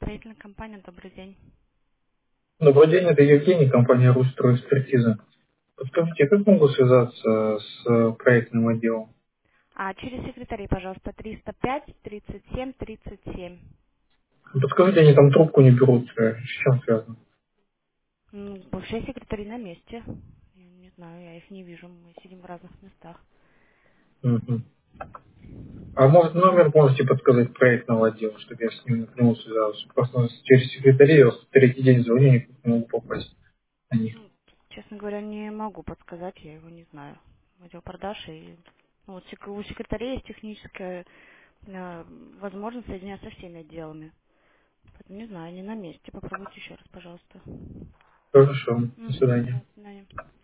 Строительная компания, добрый день. Добрый день, это Евгений, компания «Русстройэкспертиза». Подскажите, как могу связаться с проектным отделом? Через секретарей, пожалуйста, 305 37 37. Подскажите, они там трубку не берут, с чем связано? Бывшие секретари на месте. Я не знаю, я их не вижу, мы сидим в разных местах. Мгм. А может номер можете подсказать проектного отдела, чтобы я с ним напрямую связался? Просто через секретарей я вот третий день звоню, никак не могу попасть на них. Честно говоря, не могу подсказать, я его не знаю. Отдел продаж и вот у секретарей есть техническая возможность соединяться со всеми отделами. Поэтому не знаю, они на месте. Попробуйте еще раз, пожалуйста. Хорошо, до Угу. свидания. До свидания.